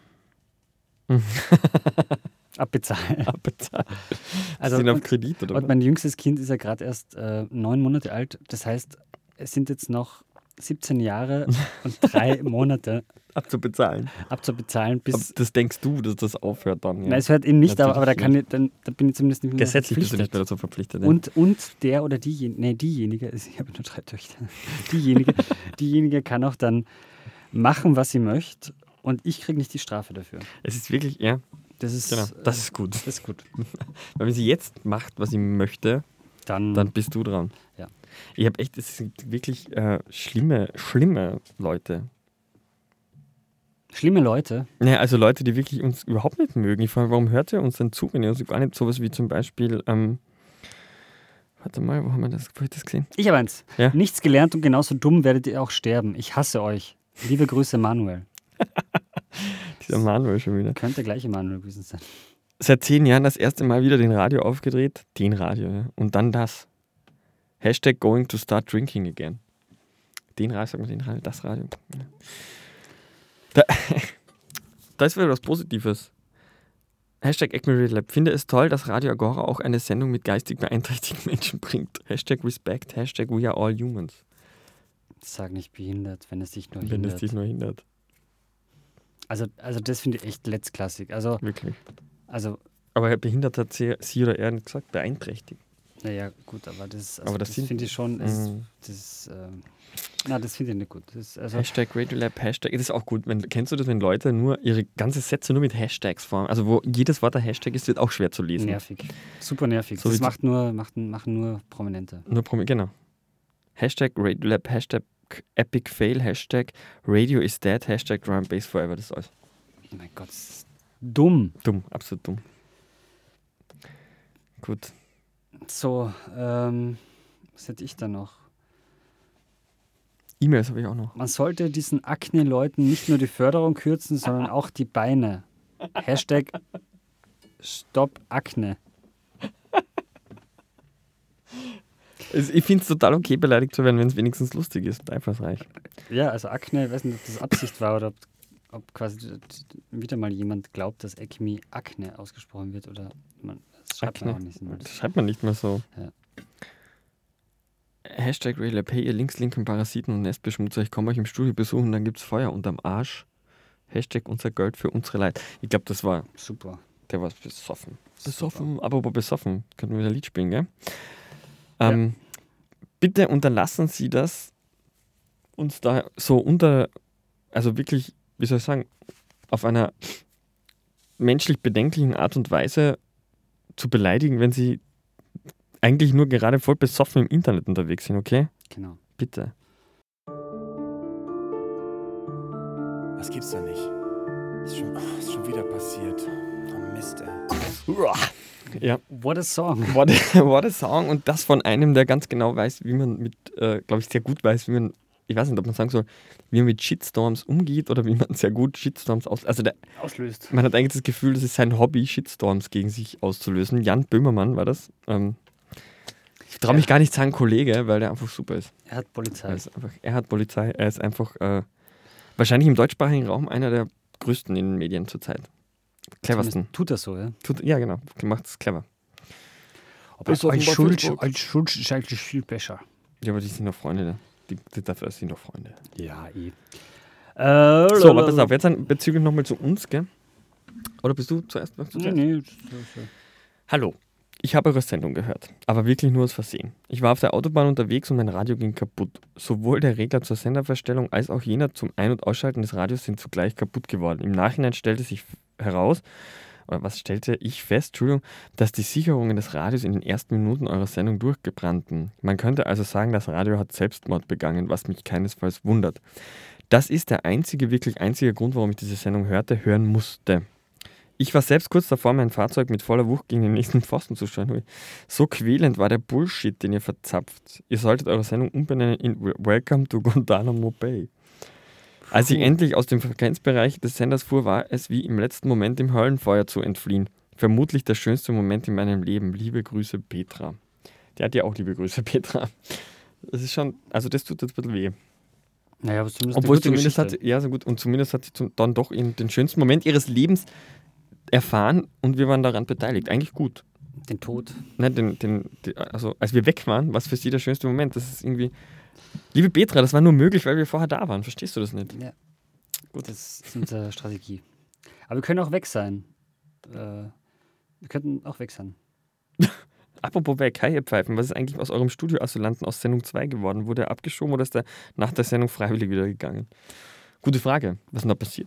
Abbezahlen. Abbezahlt. Also, Also, sind auf und- Kredit oder Und was? mein jüngstes Kind ist ja gerade erst äh, neun Monate alt. Das heißt, es sind jetzt noch siebzehn Jahre und drei Monate Abzubezahlen. abzubezahlen, bis. Aber das denkst du, dass das aufhört dann? Ja. Nein, es hört eben nicht, aber, aber da, Natürlich kann ich, dann, da bin ich zumindest nicht mehr Gesetzlich bist du nicht verpflichtet. mehr dazu verpflichtet. ja. Und, und der oder diejenige, nee, diejenige, ich habe nur drei Töchter, diejenige, diejenige kann auch dann machen, was sie möchte und ich kriege nicht die Strafe dafür. Es ist wirklich, ja, Das ist, genau. äh, Das ist gut. das ist gut. Weil wenn sie jetzt macht, was sie möchte, Dann, dann bist du dran. Ja. Ich habe echt, es sind wirklich äh, schlimme, schlimme Leute. schlimme Leute. Naja, also Leute, die wirklich uns überhaupt nicht mögen. Ich frage, warum hört ihr uns denn zu, wenn ihr uns gar nicht sowas wie zum Beispiel, ähm, Warte mal, wo haben wir das, wo hab ich das gesehen? Ich habe eins. Ja. Nichts gelernt und genauso dumm werdet ihr auch sterben. Ich hasse euch. Liebe Grüße, Manuel. Dieser Manuel schon wieder. Könnte der gleiche Manuel gewesen sein. Seit zehn Jahren das erste Mal wieder den Radio aufgedreht. Den Radio, ja. Und dann das. Hashtag going to start drinking again. Den Radio, sag mal den Radio, das Radio. Ja. Da, da ist wieder was Positives. Hashtag AcmeRealLab. Finde es toll, dass Radio Agora auch eine Sendung mit geistig beeinträchtigten Menschen bringt. Hashtag Respect. Hashtag We are all humans. Sag nicht behindert, wenn es dich nur Wenn hindert. es dich nur hindert. Also, also das finde ich echt letztklassig. Also, Wirklich. also, Aber behindert hat sie, sie oder er nicht gesagt, beeinträchtigt. naja, gut, aber das, also Aber das das, sind- finde ich schon, das, Mhm. das, ähm, na, das finde ich nicht gut. Das, also, Hashtag RadioLab, Hashtag. Das ist auch gut. Wenn, kennst du das, wenn Leute nur ihre ganze Sätze nur mit Hashtags formen? Also wo jedes Wort ein Hashtag ist, wird auch schwer zu lesen. nervig. Super nervig. So das wie- macht nur, macht, machen nur Prominente. Nur Promi, genau. Hashtag RadioLab, Hashtag Epic Fail, Hashtag Radio is dead, Hashtag Drum and Bass Forever. Das ist alles. Oh mein Gott, das ist dumm. Dumm, absolut dumm. Gut. So, ähm, was hätte ich da noch? E-Mails habe ich auch noch. Man sollte diesen Akne-Leuten nicht nur die Förderung kürzen, sondern auch die Beine. Hashtag Stopp Akne. Also ich finde es total okay, beleidigt zu werden, wenn es wenigstens lustig ist und einfallsreich. Ja, also Akne, ich weiß nicht, ob das Absicht war oder ob, ob quasi wieder mal jemand glaubt, dass Acme Akne ausgesprochen wird oder man, das schreibt man Akne. auch nicht. Mal. Das schreibt man nicht mehr so. Ja. Hashtag RadioLab, hey ihr links-linken Parasiten und Nestbeschmutzer, ich komme euch im Studio besuchen, dann gibt's Feuer unterm Arsch. Hashtag unser Geld für unsere Leid. Ich glaube, das war, Super. der war besoffen. Besoffen, apropos besoffen, könnten wir wieder ein Lied spielen, gell? Ähm, bitte unterlassen Sie das, uns da so unter, also wirklich, wie soll ich sagen, auf einer menschlich bedenklichen Art und Weise zu beleidigen, wenn Sie eigentlich nur gerade voll besoffen im Internet unterwegs sind, okay? Genau. Bitte. Das gibt's doch nicht. Ist schon, oh, ist schon wieder passiert. Oh Mist, ey. Ja, What a song. what a, what a song. Und das von einem, der ganz genau weiß, wie man mit, äh, glaube ich, sehr gut weiß, wie man, ich weiß nicht, ob man sagen soll, wie man mit Shitstorms umgeht oder wie man sehr gut Shitstorms aus... Also der, Auslöst. man hat eigentlich das Gefühl, das ist sein Hobby, Shitstorms gegen sich auszulösen. Jan Böhmermann war das. Ähm, ich traue mich gar nicht sagen Kollege, weil der einfach super ist. Er hat Polizei. Er, ist einfach, er hat Polizei, er ist einfach äh, wahrscheinlich im deutschsprachigen Raum einer der größten in den Medien zurzeit. Cleversten. Zumindest tut er so, ja? Tut, ja, genau. Macht es clever. Aber Bis auf als den Schulz, Facebook. als Schulz ist eigentlich viel besser. Ja, aber die sind doch Freunde. Ne? Die, die, dafür sind doch Freunde. Ja, eh. Äh, So, aber pass auf, jetzt dann bezüglich nochmal zu uns, gell? Oder bist du zuerst? Magst du Nee, zuerst? nee. das- das- Hallo, ich habe eure Sendung gehört, aber wirklich nur aus Versehen. Ich war auf der Autobahn unterwegs und mein Radio ging kaputt. Sowohl der Regler zur Senderverstellung als auch jener zum Ein- und Ausschalten des Radios sind zugleich kaputt geworden. Im Nachhinein stellte sich heraus, oder was stellte ich fest, Entschuldigung, dass die Sicherungen des Radios in den ersten Minuten eurer Sendung durchgebrannten. Man könnte also sagen, das Radio hat Selbstmord begangen, was mich keinesfalls wundert. Das ist der einzige, wirklich einzige Grund, warum ich diese Sendung hörte, hören musste. Ich war selbst kurz davor, mein Fahrzeug mit voller Wucht gegen den nächsten Pfosten zu steuern. So quälend war der Bullshit, den ihr verzapft. Ihr solltet eure Sendung umbenennen in Welcome to Guantanamo Bay. Als ich endlich aus dem Frequenzbereich des Senders fuhr, war es wie im letzten Moment dem Höllenfeuer zu entfliehen. Vermutlich der schönste Moment in meinem Leben. Liebe Grüße, Petra. Der hat ja auch liebe Grüße, Petra. Das ist schon, also das tut jetzt ein bisschen weh. Naja, aber zumindest Obwohl eine gute zumindest hat, Geschichte. ja, so gut, und zumindest hat sie zum, dann doch in den schönsten Moment ihres Lebens erfahren und wir waren daran beteiligt. Eigentlich gut. Den Tod. Ne, den, den, die, also als wir weg waren, war es für sie der schönste Moment. Das ist irgendwie. Liebe Petra, das war nur möglich, weil wir vorher da waren. Verstehst du das nicht? Ja. Gut, das ist unsere Strategie. Aber wir können auch weg sein. Äh, wir könnten auch weg sein. Apropos weg, hi ihr Pfeifen, was ist eigentlich aus eurem Studioasylanten aus Sendung zwei geworden? Wurde er abgeschoben oder ist er nach der Sendung freiwillig wieder gegangen? Gute Frage. Was ist denn da passiert?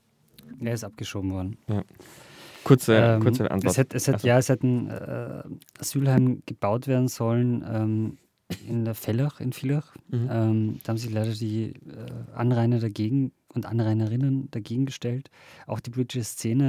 Er ist abgeschoben worden. Kurze, Ähm, kurze Antwort. Es hätte, es hätte, Also- ja, es hätte ein äh, Asylheim gebaut werden sollen ähm, in der Villach, in Villach. Mhm. Ähm, da haben sich leider die äh, Anrainer dagegen und Anrainerinnen dagegen gestellt. Auch die politische Szene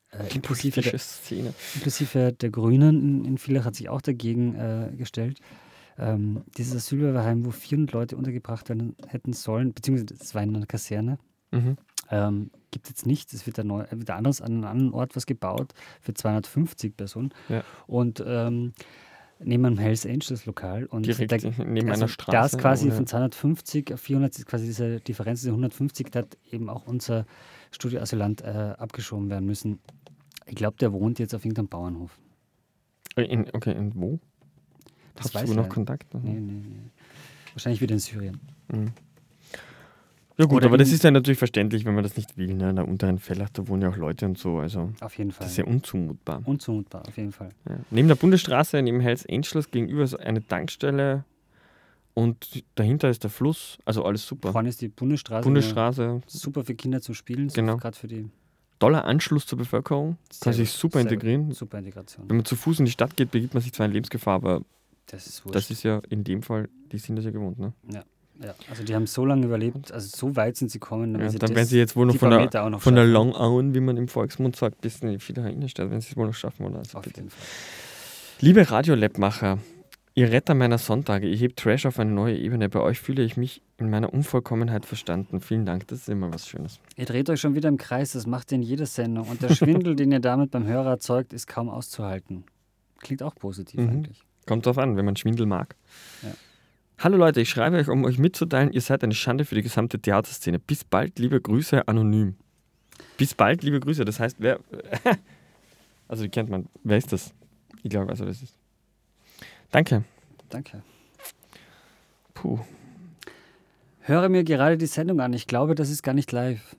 Äh, Die inklusive, politische der, Szene. inklusive der Grünen in, in Villach hat sich auch dagegen äh, gestellt. Ähm, dieses Asylbewerberheim, wo vierhundert Leute untergebracht werden hätten sollen, beziehungsweise das war in einer Kaserne, Mhm. ähm, gibt es jetzt nicht. Es wird da neu, wird anders an einem anderen Ort was gebaut für zweihundertfünfzig Personen. Ja. Und ähm, neben einem Hells Angels Lokal. Und Direkt da, neben also einer Straße. Da ist quasi oder- von zweihundertfünfzig auf vierhundert, ist quasi diese Differenz, diese hundertfünfzig, da hat eben auch unser Studioasylant äh, abgeschoben werden müssen. Ich glaube, der wohnt jetzt auf irgendeinem Bauernhof. Äh, In, okay, und wo? Das Hast weiß du ich noch nicht. Kontakt? Nee, nee, nee. Wahrscheinlich wieder in Syrien. Mhm. Ja gut, Oder aber das in- ist ja natürlich verständlich, wenn man das nicht will. Ne? In der unteren Villach, da wohnen ja auch Leute und so. Also Auf jeden Fall. das ist ja unzumutbar. Unzumutbar, auf jeden Fall. Ja. Neben der Bundesstraße, neben Hells Angels, gegenüber ist eine Tankstelle und dahinter ist der Fluss. Also alles super. Vorne ist die Bundesstraße. Bundesstraße, Super für Kinder zum Spielen, so Genau. gerade für die toller Anschluss zur Bevölkerung, kann Sehr sich gut, super sehr integrieren. gut. Super Integration. Wenn man zu Fuß in die Stadt geht, begibt man sich zwar in Lebensgefahr, aber Das ist wurscht. das ist ja in dem Fall, die sind das ja gewohnt. Ne? Ja, also die haben so lange überlebt, also so weit sind sie gekommen. Ja, sie dann das- werden sie jetzt wohl noch die von paar der, Meter auch noch von der schaffen. Longauen, wie man im Volksmund sagt, bis in die Villach Innenstadt, wenn sie es wohl noch schaffen. Oder? Also Auf bitte. jeden Fall. Liebe Radiolab-Macher, ihr Retter meiner Sonntage, ihr hebt Trash auf eine neue Ebene. Bei euch fühle ich mich in meiner Unvollkommenheit verstanden. Vielen Dank, das ist immer was Schönes. Ihr dreht euch schon wieder im Kreis, das macht ihr in jeder Sendung. Und der Schwindel, den ihr damit beim Hörer erzeugt, ist kaum auszuhalten. Klingt auch positiv Mhm. eigentlich. Kommt drauf an, wenn man Schwindel mag. Ja. Hallo Leute, ich schreibe euch, um euch mitzuteilen, ihr seid eine Schande für die gesamte Theaterszene. Bis bald, liebe Grüße, anonym. Bis bald, liebe Grüße. Das heißt, wer... also, die kennt man. Wer ist das? Ich glaube, ich weiß, wer das ist. Danke. Danke. Puh. Höre mir gerade die Sendung an. Ich glaube, das ist gar nicht live.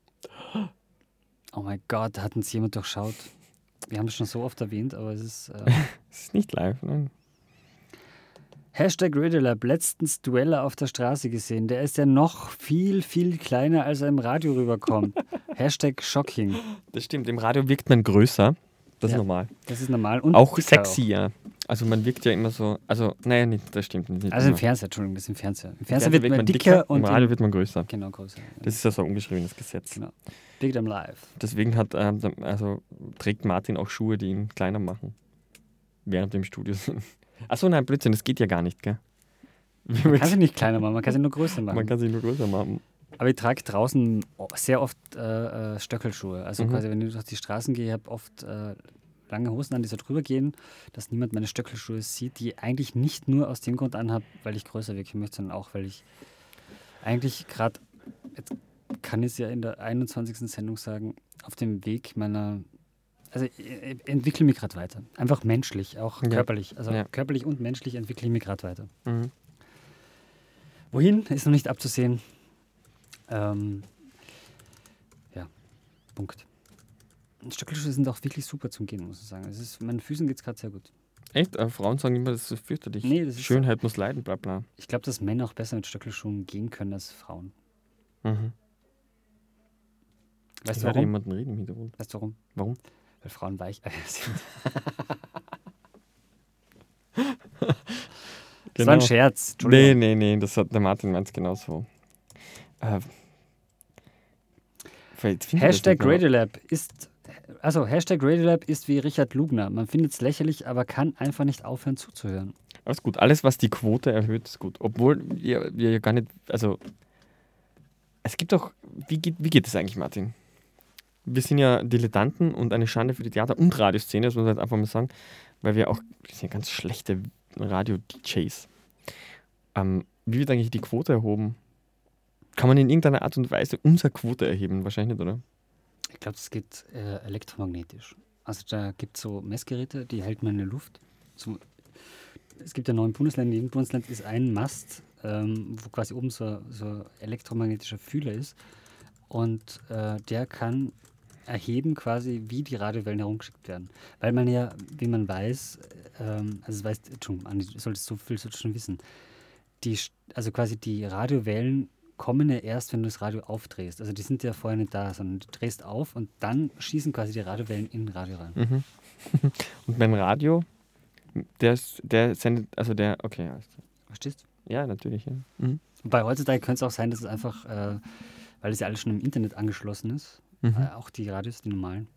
Oh mein Gott, da hat uns jemand durchschaut. Wir haben es schon so oft erwähnt, aber es ist... Äh, Es ist nicht live, nein. Hashtag Radiolab, letztens Dueller auf der Straße gesehen. Der ist ja noch viel, viel kleiner, als er im Radio rüberkommt. Hashtag shocking. Das stimmt, im Radio wirkt man größer. Das Ja. ist normal. Das ist normal. Und Auch dicker sexy, ja. Also man wirkt ja immer so, also, naja, nicht, das stimmt nicht. Also im immer. Fernseher, Entschuldigung, das ist im Fernseher. Im Im Fernseher wird man dicker und im Radio im, wird man größer. genau, größer. Das ist ja so ein ungeschriebenes Gesetz. Genau. Big Damn Live. Deswegen hat, ähm, also trägt Martin auch Schuhe, die ihn kleiner machen. Während wir im Studio sind. Achso, nein, Blödsinn, das geht ja gar nicht, gell? Man kann sie nicht kleiner machen, man kann sie nur größer machen. Man kann sie nur größer machen. Aber ich trage draußen sehr oft äh, äh, Stöckelschuhe. Also Mhm. quasi, wenn ich durch die Straßen gehe, habe oft äh, lange Hosen an, die so drüber gehen, dass niemand meine Stöckelschuhe sieht, die ich eigentlich nicht nur aus dem Grund anhabe, weil ich größer wirken möchte, sondern auch, weil ich eigentlich gerade, jetzt kann ich es ja in der einundzwanzigsten Sendung sagen, auf dem Weg meiner, also ich, ich entwickle mich gerade weiter. Einfach menschlich, auch Ja. körperlich. Also Ja. körperlich und menschlich entwickle ich mich gerade weiter. Mhm. Wohin, ist noch nicht abzusehen. Ähm, ja, Punkt. Und Stöckelschuhe sind auch wirklich super zum Gehen, muss ich sagen. Es ist, meinen Füßen geht es gerade sehr gut. Echt? Äh, Frauen sagen immer, das ist so fürchterlich. Nee, das ist Schönheit muss leiden, bla bla. Ich glaube, dass Männer auch besser mit Stöckelschuhen gehen können als Frauen. Mhm. Weißt Ich du höre warum? jemanden reden im Hintergrund. Weißt du warum? Warum? Weil Frauen Weicheier sind. Das war ein Scherz. Genau. Nee, Entschuldigung. nee, nee, das hat der Martin meint genauso. Äh, vielleicht findet er das Hashtag nicht mehr. Radiolab ist, also Hashtag Radiolab ist wie Richard Lugner. Man findet es lächerlich, aber kann einfach nicht aufhören zuzuhören. Alles gut. Alles, was die Quote erhöht, ist gut. Obwohl wir, wir ja gar nicht, also es gibt doch, wie geht, wie geht das eigentlich, Martin? Wir sind ja Dilettanten und eine Schande für die Theater- und Radioszene, das muss man jetzt einfach mal sagen, weil wir auch, wir sind ja ganz schlechte Radio-D Js. Ähm, wie wird eigentlich die Quote erhoben? Kann man in irgendeiner Art und Weise unsere Quote erheben? Wahrscheinlich nicht, oder? Ich glaube, das geht äh, elektromagnetisch. Also da gibt es so Messgeräte, die hält man in der Luft. So, es gibt ja neun Bundesländer, in jedem Bundesland ist ein Mast, ähm, wo quasi oben so, so elektromagnetischer Fühler ist. Und äh, der kann erheben quasi, wie die Radiowellen herumgeschickt werden. Weil man ja, wie man weiß, ähm, also das weißt, Entschuldigung, Andi, du solltest so viel solltest schon wissen, die, st- also quasi die Radiowellen kommen ja erst, wenn du das Radio aufdrehst. Also die sind ja vorher nicht da, sondern du drehst auf und dann schießen quasi die Radiowellen in den Radio rein. Mhm. Und mein Radio, der, ist, der sendet, also der, okay, alles klar. Verstehst du? Ja, natürlich, ja. Mhm. Wobei heutzutage könnte es auch sein, dass es einfach, äh, weil es ja alles schon im Internet angeschlossen ist, Mhm. äh, auch die Radios, die normalen,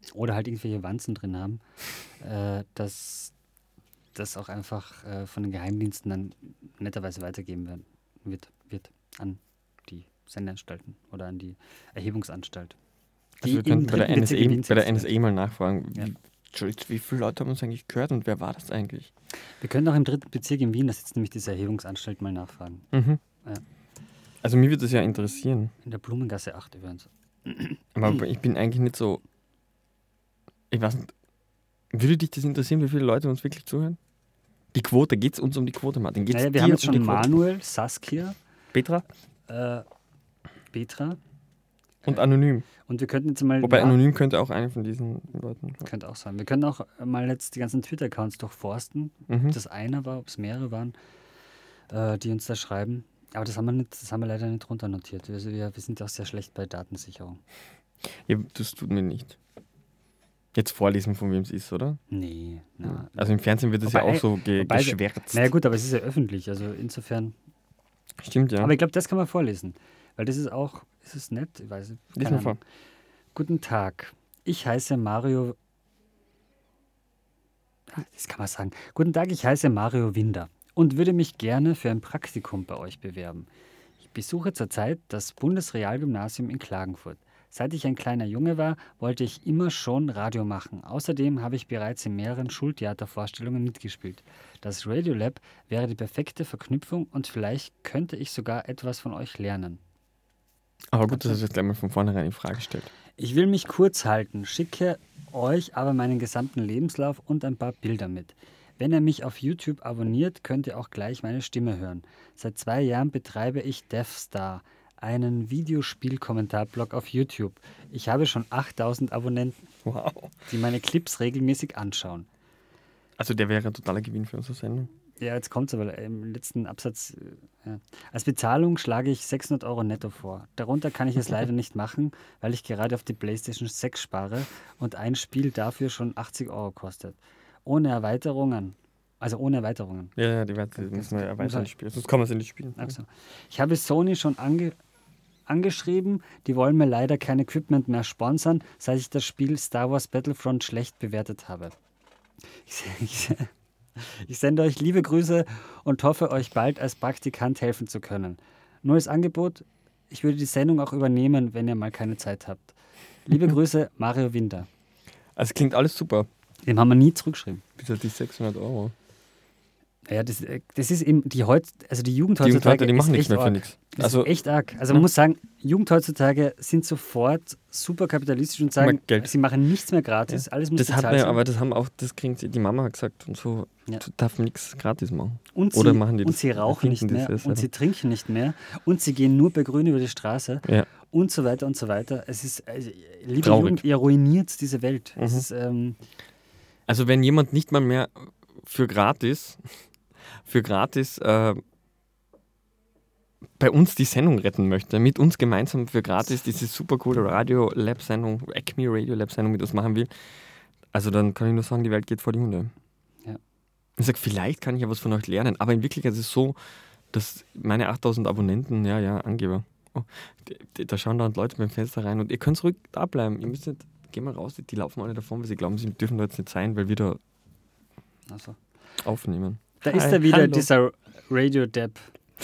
oder halt irgendwelche Wanzen drin haben, äh, dass das auch einfach äh, von den Geheimdiensten dann netterweise weitergeben werden, wird, wird an die Sendeanstalten oder an die Erhebungsanstalt. Also wir im könnten bei der, dritten N S A, Bezirk Wien bei der sitzt. N S A mal nachfragen, Ja. wie, Entschuldigung, wie viele Leute haben uns eigentlich gehört und wer war das eigentlich? Wir können auch im dritten Bezirk in Wien, da sitzt nämlich diese Erhebungsanstalt, mal nachfragen. Mhm. Ja. Also mir würde das ja interessieren. In der Blumengasse acht übrigens. Aber ich bin eigentlich nicht so. Ich weiß nicht. Würde dich das interessieren, wie viele Leute uns wirklich zuhören? Die Quote, geht es uns um die Quote, Martin? Geht's Naja, wir dir haben jetzt um die schon Quote? Manuel, Saskia, Petra äh, Petra und Anonym. und wir könnten jetzt mal... Wobei nach- Anonym könnte auch eine von diesen Leuten. Könnte auch sein. Wir können auch mal jetzt die ganzen Twitter-Accounts durchforsten, Mhm. ob das einer war, ob es mehrere waren, äh, die uns da schreiben. Aber das haben wir, nicht, das haben wir leider nicht runternotiert. Also wir, wir sind ja auch sehr schlecht bei Datensicherung. Ja, das tut mir nicht. Jetzt vorlesen, von wem es ist, oder? Nee, na, Also im Fernsehen wird das ja Wobei- auch so ge wobei- geschwärzt. naja gut, aber es ist ja öffentlich, also insofern. Stimmt, ja. Aber ich glaube, das kann man vorlesen, weil das ist auch, ist es nett? Ich weiß nicht. Lies keine mal vor. Ahnung. Guten Tag, ich heiße Mario. Ah, Das kann man sagen. Guten Tag, ich heiße Mario Winder und würde mich gerne für ein Praktikum bei euch bewerben. Ich besuche zurzeit das Bundesrealgymnasium in Klagenfurt. Seit ich ein kleiner Junge war, wollte ich immer schon Radio machen. Außerdem habe ich bereits in mehreren Schultheatervorstellungen mitgespielt. Das Radiolab wäre die perfekte Verknüpfung und vielleicht könnte ich sogar etwas von euch lernen. Aber gut, dass er das gleich mal von vornherein in Frage stellt. Ich will mich kurz halten, schicke euch aber meinen gesamten Lebenslauf und ein paar Bilder mit. Wenn ihr mich auf YouTube abonniert, könnt ihr auch gleich meine Stimme hören. Seit zwei Jahren betreibe ich DevStar, einen Videospiel-Kommentarblog auf YouTube. Ich habe schon achttausend Abonnenten, Wow. die meine Clips regelmäßig anschauen. Also der wäre ein totaler Gewinn für unsere Sendung. Ja, jetzt kommt es aber im letzten Absatz. äh, Ja. Als Bezahlung schlage ich sechshundert Euro netto vor. Darunter kann ich es leider nicht machen, weil ich gerade auf die PlayStation sechs spare und ein Spiel dafür schon achtzig Euro kostet. Ohne Erweiterungen. Also ohne Erweiterungen. Ja, ja, die Werte müssen wir ja weiter nicht spielen. Sonst kann man sie nicht spielen. Also, ich habe Sony schon ange angeschrieben. Die wollen mir leider kein Equipment mehr sponsern, seit ich das Spiel Star Wars Battlefront schlecht bewertet habe. Ich, ich, ich sende euch liebe Grüße und hoffe, euch bald als Praktikant helfen zu können. Neues Angebot, ich würde die Sendung auch übernehmen, wenn ihr mal keine Zeit habt. Liebe Grüße, Mario Winter. Also klingt alles super. Dem haben wir nie zurückgeschrieben. Bitte die sechshundert Euro. Ja, das, das ist eben die heut, also die Jugend Die heutzutage Jugendleute, die machen ist nichts echt mehr für arg. nichts. Das Also ist echt arg. Also man muss sagen, Jugend heutzutage sind sofort super kapitalistisch und sagen, Mal Geld. sie machen nichts mehr gratis, alles muss das hat bezahlt man ja, sein. aber das haben auch, das kriegen sie, die Mama hat gesagt und so, Ja. du darfst nichts gratis machen. Und Oder sie, machen die und das- sie rauchen nicht erfinden mehr das und selber. sie trinken nicht mehr und sie gehen nur bei Grün über die Straße Ja. und so weiter und so weiter. Es ist, also, liebe Traurig. Jugend, ihr ruiniert diese Welt. Es Mhm. ist, ähm, Also wenn jemand nicht mal mehr für gratis, für gratis äh, bei uns die Sendung retten möchte, mit uns gemeinsam für gratis diese super coole Radio-Lab-Sendung, Acme Radio-Lab-Sendung mit uns machen will, also dann kann ich nur sagen, die Welt geht vor die Hunde. Ja. Ich sage, vielleicht kann ich ja was von euch lernen, aber in Wirklichkeit ist es so, dass meine achttausend Abonnenten, ja, ja, Angeber, oh, die, die, da schauen da Leute beim Fenster rein und ihr könnt ruhig da bleiben. Ihr müsst nicht, geh mal raus, die, die laufen alle davon, weil sie glauben, sie dürfen da jetzt nicht sein, weil wir da also. aufnehmen. Da Hi, ist er wieder, hallo. dieser Radio-Depp.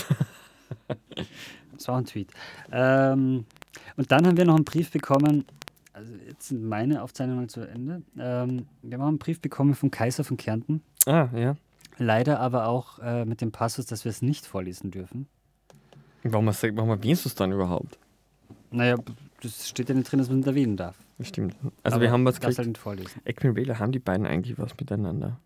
Das war ein Tweet. Ähm, und dann haben wir noch einen Brief bekommen, also jetzt sind meine Aufzeichnungen zu Ende. Ähm, wir haben einen Brief bekommen vom Kaiser von Kärnten, Ah, ja. leider aber auch äh, mit dem Passus, dass wir es nicht vorlesen dürfen. Warum, hast du- warum erwähnst du es dann überhaupt? Naja, das steht ja nicht drin, dass man es erwähnen darf. Das stimmt. Also Aber wir haben was du darfst gekriegt. halt nicht vorlesen. Acme Wähler, haben die beiden eigentlich was miteinander?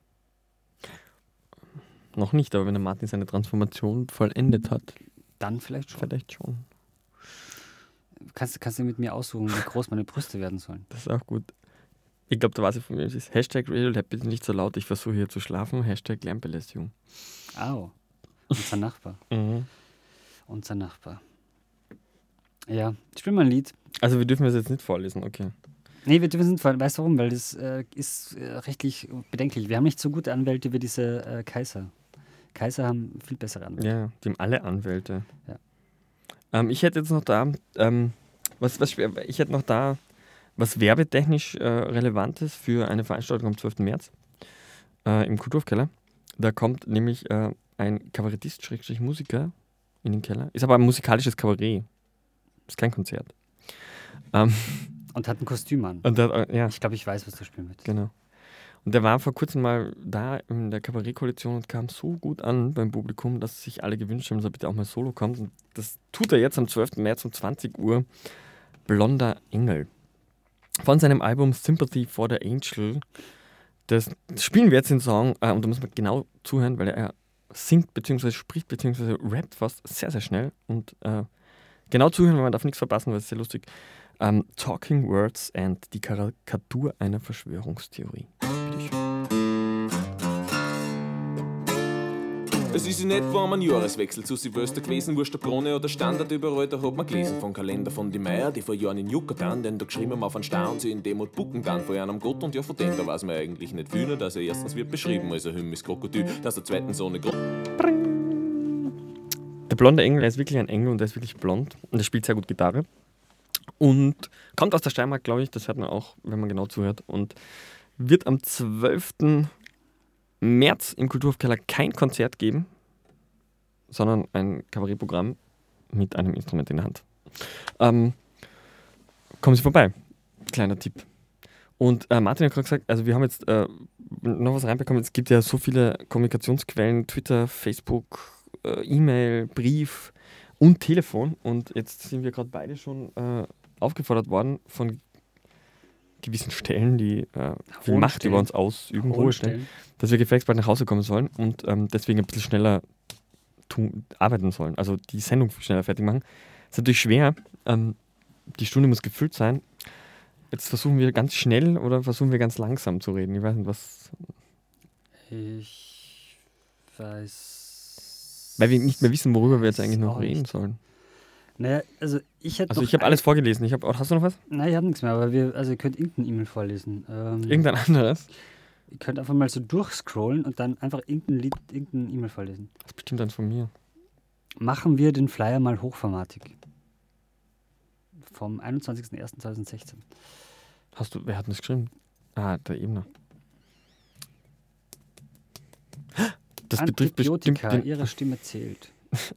Noch nicht, aber wenn der Martin seine Transformation vollendet hat, Dann vielleicht schon. vielleicht schon. Kannst, kannst du mit mir aussuchen, wie groß meine Brüste werden sollen. Das ist auch gut. Ich glaube, da weiß ich von wem es ist. Hashtag Radiolab, bitte nicht so laut, ich versuche hier zu schlafen. Hashtag Lärmbelästigung. Au, unser Nachbar. Mhm. Unser Nachbar. Ja, spiel mal ein Lied. Also wir dürfen das jetzt nicht vorlesen, okay. Nee, wir dürfen es nicht, weißt du warum? Weil das äh, ist äh, rechtlich bedenklich. Wir haben nicht so gute Anwälte wie diese äh, Kaiser. Kaiser haben viel bessere Anwälte. Ja, die haben alle Anwälte. Ja. Ähm, ich hätte jetzt noch da, ähm, was, was, ich hätte noch da, was werbetechnisch äh, relevant ist für eine Veranstaltung am zwölften März äh, im Kulturkeller. Da kommt nämlich äh, ein Kabarettist, Schrägstrich Musiker in den Keller. Ist aber ein musikalisches Kabarett. Ist kein Konzert. Ähm, Und hat ein Kostüm an. und der, äh, ja, Ich glaube, ich weiß, was du spielen willst. genau. Und der war vor kurzem mal da in der Kabarettkollektion und kam so gut an beim Publikum, dass sich alle gewünscht haben, dass er bitte auch mal solo kommt. Und das tut er jetzt am zwölften März um zwanzig Uhr. Blonder Engel. Von seinem Album Sympathy for the Angel. Das spielen wir jetzt den Song, äh, und da muss man genau zuhören, weil er singt bzw. spricht bzw. rappt fast sehr, sehr schnell. Und äh, genau zuhören, weil man darf nichts verpassen, weil es ist sehr lustig. Ähm, Talking Words and die Karikatur einer Verschwörungstheorie. Es ist in etwa ein Jahreswechsel zu Silvester gewesen, wurscht der Krone oder Standard überall, da hat man gelesen vom Kalender von die Meier, die vor Jahren in Yucatan, denn da geschrieben haben auf einen Stein und sie in Demut bucken dann vor einem Gott und ja von dem, da weiß man eigentlich nicht viel, nur dass er erstens wird beschrieben als ein hümmes Krokodil, dass er zweitens so eine Gro Der blonde Engel, er ist wirklich ein Engel und er ist wirklich blond und er spielt sehr gut Gitarre und kommt aus der Steiermark, glaube ich, das hört man auch, wenn man genau zuhört, und wird am zwölften März im Kulturkeller kein Konzert geben, sondern ein Kabarettprogramm mit einem Instrument in der Hand. Ähm, kommen Sie vorbei. Kleiner Tipp. Und äh, Martin hat gerade gesagt, also wir haben jetzt äh, noch was reinbekommen. Es gibt ja so viele Kommunikationsquellen, Twitter, Facebook, äh, E-Mail, Brief und Telefon. Und jetzt sind wir gerade beide schon äh, aufgefordert worden von gewissen Stellen, die äh, viel Hohen Macht Stellen. über uns ausüben, Hohen hohe Stellen, dass wir gefälligst bald nach Hause kommen sollen und ähm, deswegen ein bisschen schneller tun, arbeiten sollen. Also die Sendung schneller fertig machen. Ist natürlich schwer. Ähm, die Stunde muss gefüllt sein. Jetzt versuchen wir ganz schnell oder versuchen wir ganz langsam zu reden. Ich weiß nicht, was. Ich weiß. Weil wir nicht mehr wissen, worüber wir jetzt eigentlich noch auch reden nicht. sollen. Naja, also ich hätte Also noch ich habe ein- alles vorgelesen. Ich hab, hast du noch was? Nein, ich habe nichts mehr, aber wir, also ihr könnt irgendein E-Mail vorlesen. Ähm, Irgendein anderes? Ihr könnt einfach mal so durchscrollen und dann einfach irgendein Lied, irgendein E-Mail vorlesen. Das ist bestimmt eins von mir. Machen wir den Flyer mal hochformatig. Vom einundzwanzigsten ersten zweitausendsechzehn. Hast du, wer hat denn das geschrieben? Ah, der Ebner. Das betrifft bestimmt Antibiotika, den, ihre Stimme zählt.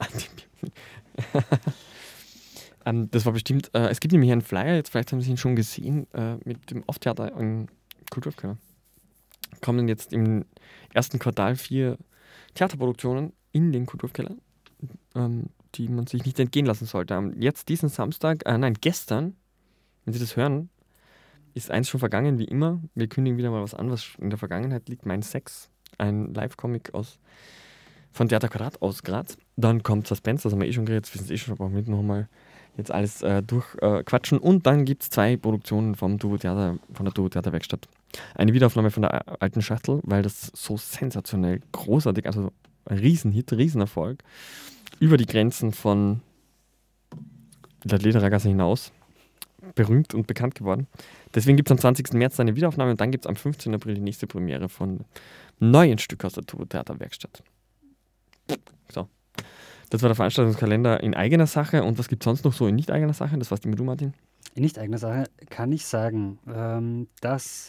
ähm, das war bestimmt, äh, es gibt nämlich einen Flyer, jetzt vielleicht haben Sie ihn schon gesehen, äh, mit dem Off-Theater im Kulturkeller. Kommen jetzt im ersten Quartal vier Theaterproduktionen in den Kulturkeller, ähm, die man sich nicht entgehen lassen sollte. Ähm, jetzt diesen Samstag, äh, nein, gestern, wenn Sie das hören, ist eins schon vergangen, wie immer. Wir kündigen wieder mal was an, was in der Vergangenheit liegt. Mein Sex, ein Live-Comic aus von Theater Quadrat aus Graz. Dann kommt Suspense, das haben wir eh schon geredet, das wissen Sie eh schon, aber mit nochmal jetzt alles äh, durchquatschen. Äh, und dann gibt es zwei Produktionen vom Turbo Theater, von der Turbo Theaterwerkstatt. Eine Wiederaufnahme von der a- alten Schachtel, weil das so sensationell, großartig, also ein Riesenhit, Riesenerfolg, über die Grenzen von der Lederergasse hinaus berühmt und bekannt geworden. Deswegen gibt es am zwanzigsten März eine Wiederaufnahme und dann gibt es am fünfzehnten April die nächste Premiere von neuen Stück aus der Turbo Theaterwerkstatt. So. Das war der Veranstaltungskalender in eigener Sache. Und was gibt es sonst noch so in nicht eigener Sache? Das warst immer du, Martin. In nicht eigener Sache kann ich sagen, ähm, dass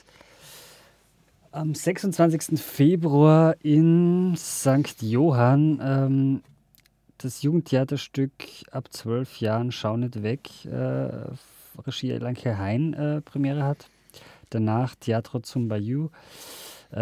am sechsundzwanzigsten Februar in Sankt Johann ähm, das Jugendtheaterstück Ab zwölf Jahren Schau nicht weg, äh, Regie Elanke Hein, äh, Premiere hat. Danach Teatro zum Bayou, äh,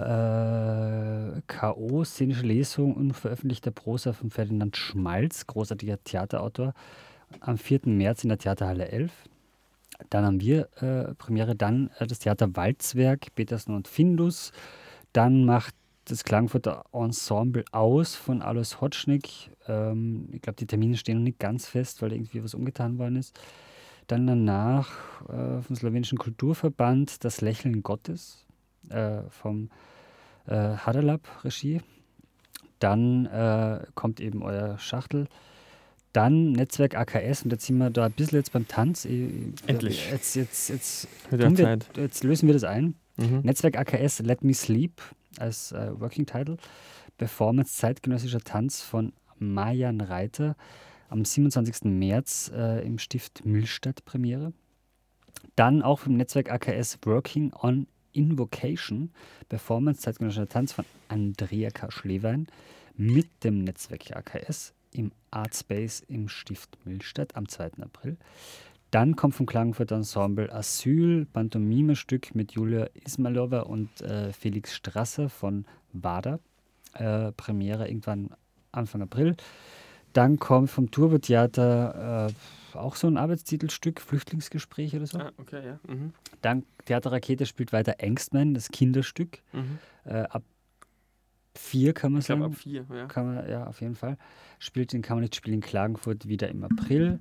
äh, K O, szenische Lesung, unveröffentlichter Prosa von Ferdinand Schmalz, großartiger Theaterautor, am vierten März in der Theaterhalle elf. Dann haben wir äh, Premiere, dann äh, das Theater Walzwerk, Petersen und Findus. Dann macht das Klagenfurter Ensemble aus von Alois Hotschnick. Ähm, ich glaube, die Termine stehen noch nicht ganz fest, weil irgendwie was umgetan worden ist. Dann danach äh, vom Slowenischen Kulturverband Das Lächeln Gottes äh, vom äh, Haderlab-Regie. Dann äh, kommt eben euer Schachtel. Dann Netzwerk A K S, und jetzt sind wir da ein bisschen jetzt beim Tanz. Ich, Endlich. Jetzt, jetzt, jetzt, Mit der tun wir, Zeit. jetzt lösen wir das ein. Mhm. Netzwerk A K S Let Me Sleep als äh, Working Title. Performance zeitgenössischer Tanz von Marian Reiter am siebenundzwanzigsten März äh, im Stift Millstatt Premiere. Dann auch vom Netzwerk A K S Working on Invocation, Performance zeitgenössischer Tanz von Andrea K. Schlewein mit dem Netzwerk A K S im Art Space im Stift Millstatt am zweiten April. Dann kommt vom Klagenfurter Ensemble Asyl, Pantomime-Stück mit Julia Ismailova und äh, Felix Strasser von WADA. Äh, Premiere irgendwann Anfang April. Dann kommt vom Turbo-Theater äh, auch so ein Arbeitstitelstück, Flüchtlingsgespräch oder so. Ah, okay, ja. Mhm. Dann Theater Rakete spielt weiter Angstman, das Kinderstück. Mhm. Äh, ab vier kann man Ich glaube sagen. ab vier, ja. Kann man, ja, auf jeden Fall. Spielt in, kann man nicht spielen in Klagenfurt wieder im April.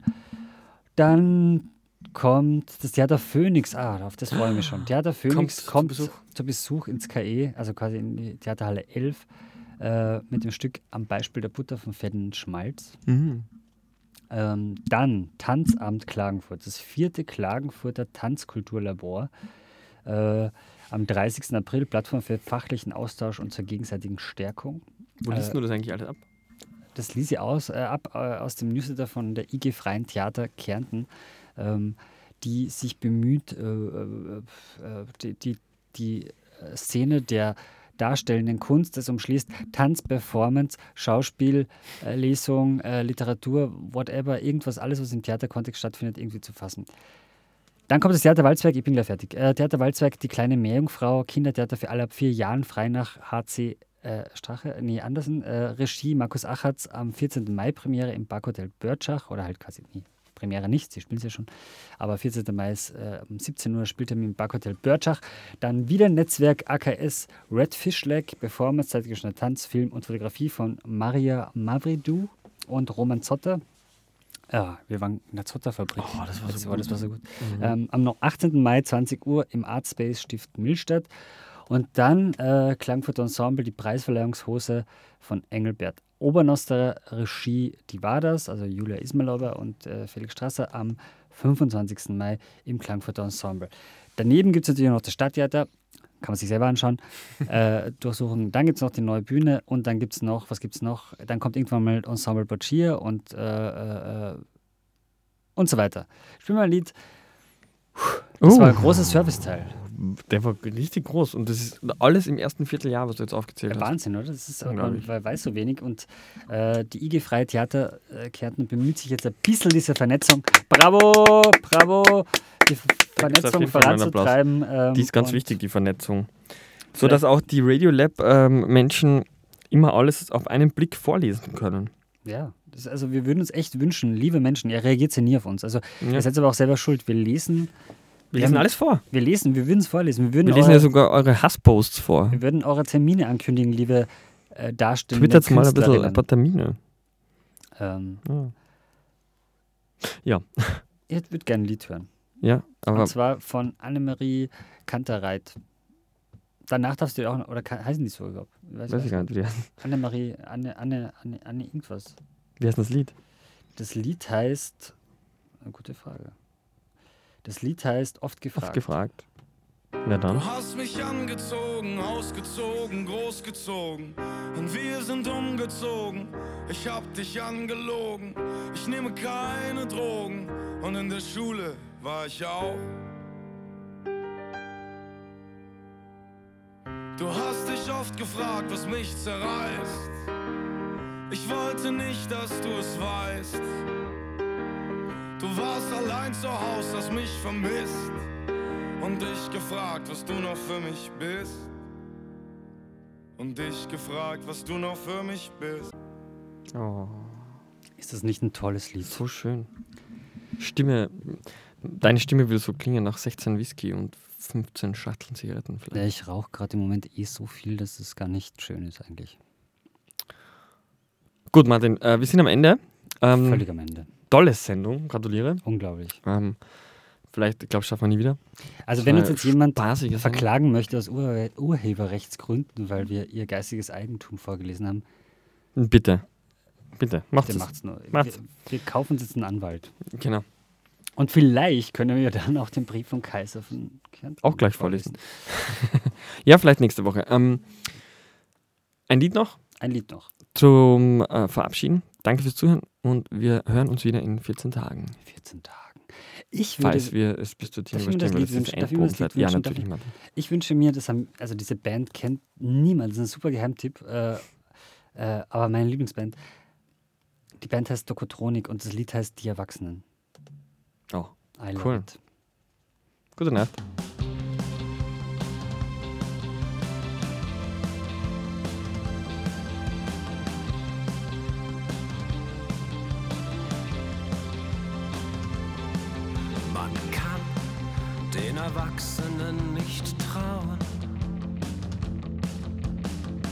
Dann kommt das Theater Phoenix. Ah, auf das freue ich mich schon. Theater Phoenix Kommt kommt, zu Besuch. zu Besuch ins K E, also quasi in die Theaterhalle elf, äh, mit dem Stück Am Beispiel der Butter von Ferdinand Schmalz. Mhm. Ähm, dann Tanzamt Klagenfurt, das vierte Klagenfurter Tanzkulturlabor. Äh, am dreißigsten April, Plattform für fachlichen Austausch und zur gegenseitigen Stärkung. Wo liest du das eigentlich alles ab? Das ließ ich aus, äh, ab äh, aus dem Newsletter von der I G Freien Theater Kärnten, ähm, die sich bemüht, äh, äh, äh, die, die, die Szene der darstellenden Kunst, das umschließt Tanz, Performance, Schauspiel, äh, Lesung, äh, Literatur, whatever, irgendwas, alles, was im Theaterkontext stattfindet, irgendwie zu fassen. Dann kommt das Theater Walzwerk, ich bin gleich fertig. Äh, Theater Walzwerk, Die kleine Meerjungfrau, Kindertheater für alle ab vier Jahren, frei nach H C äh, Strache, nee, Andersen, äh, Regie Markus Achatz, am vierzehnten Mai Premiere im Parkhotel Börtschach, oder halt quasi nie. Premiere nicht, sie spielen es ja schon, aber vierzehnten Mai ist äh, um siebzehn Uhr Spieltermin im Parkhotel Börtschach. Dann wieder Netzwerk A K S Red Fish Leg, Performance, zeitgenössischer Tanz, Film und Fotografie von Maria Mavridou und Roman Zotter. Ja, wir waren in der Zotterfabrik. Oh, das war so Letztes gut. Mal, das war so gut. Mhm. Ähm, am noch achtzehnten Mai, zwanzig Uhr im Art Space Stift Millstatt. Und dann äh, Klagenfurt Ensemble, die Preisverleihungshose von Engelbert Obernoster, Regie Die Wadas, also Julia Ismailova und äh, Felix Strasser am fünfundzwanzigsten Mai im Klagenfurter Ensemble. Daneben gibt es natürlich noch das Stadttheater, kann man sich selber anschauen, äh, durchsuchen. Dann gibt es noch die neue Bühne und dann gibt es noch, was gibt es noch? Dann kommt irgendwann mal Ensemble Boccia und, äh, äh, und so weiter. Spiel mal ein Lied. Das Uh. war ein großes Serviceteil. Der war richtig groß und das ist alles im ersten Vierteljahr, was du jetzt aufgezählt hast. Wahnsinn, oder? Das ist, man Unglaublich. weiß so wenig und äh, die I G Freie Theater äh, Kärnten bemüht sich jetzt ein bisschen diese Vernetzung. Bravo, bravo, die F- Vernetzung jeden Fall einen Applaus. voranzutreiben. Ähm, Die ist ganz und wichtig, die Vernetzung. So dass auch die Radiolab-Menschen immer alles auf einen Blick vorlesen können. Ja, das ist, also wir würden uns echt wünschen, liebe Menschen, ihr reagiert ja nie auf uns. Also Ja. ihr seid aber auch selber schuld. Wir lesen, Wir lesen alles vor. wir lesen, wir würden es vorlesen. Wir würden, Wir lesen eure, ja sogar eure Hassposts vor. wir würden eure Termine ankündigen, liebe äh, Darstellende Twittert mal ein bisschen Künstlerinnen. ein paar Termine. Ähm, Ja. ich würde gerne ein Lied hören. Ja, aber Und zwar von Annemarie Kanterreit. Danach darfst du dir auch noch, oder kann, heißen die so überhaupt? weiß ich gar nicht, wie die heißen. Annemarie, Anne, Anne, Anne, Anne irgendwas. Wie heißt das Lied? Das Lied heißt, eine gute Frage. Das Lied heißt Oft gefragt. Oft gefragt. Na dann. Du hast mich angezogen, ausgezogen, großgezogen und wir sind umgezogen. Ich hab dich angelogen, ich nehme keine Drogen und in der Schule war ich auch. Du hast dich oft gefragt, was mich zerreißt. Ich wollte nicht, dass du es weißt. Du warst allein zu Haus, hast mich vermisst und dich gefragt, was du noch für mich bist. Und dich gefragt, was du noch für mich bist. Oh, Ist das nicht ein tolles Lied? so schön. Stimme, deine Stimme will so klingen nach sechzehn Whisky und fünfzehn Schachteln Zigaretten Ja, vielleicht. ich rauche gerade im Moment eh so viel, dass es gar nicht schön ist eigentlich. Gut, Martin, äh, wir sind am Ende. Ähm, Völlig am Ende. tolle Sendung, gratuliere. Unglaublich. Ähm, vielleicht, ich glaube, schaffen wir nie wieder. Also Das wenn war uns jetzt jemand spaßige Sendung. verklagen möchte aus Ur Urheberrechtsgründen, weil wir ihr geistiges Eigentum vorgelesen haben, Bitte. Bitte, macht der es. macht's nur. Wir, Macht's. wir kaufen uns jetzt einen Anwalt. Genau. Und vielleicht können wir dann auch den Brief vom Kaiser von Kärnten Auch gleich vorlesen. Ja, vielleicht nächste Woche. Ähm, ein Lied noch Ein Lied noch. zum äh, Verabschieden. Danke fürs Zuhören und wir hören uns wieder in vierzehn Tagen. vierzehn Tagen. Ich würde, Falls wir es bis zur Team Darf ich mir das überstehen, weil Lied das ist wünschen? Darf ich mir das Endprobenzeit. Lied Ja, wünschen? Darf natürlich, ich- Martin. ich wünsche mir, das haben, also diese Band kennt niemand, das ist ein super Geheimtipp, äh, äh, aber meine Lieblingsband, die Band heißt Dokotronik und das Lied heißt Die Erwachsenen. Oh, I love Cool. it. gute Nacht. Man kann den Erwachsenen nicht trauen.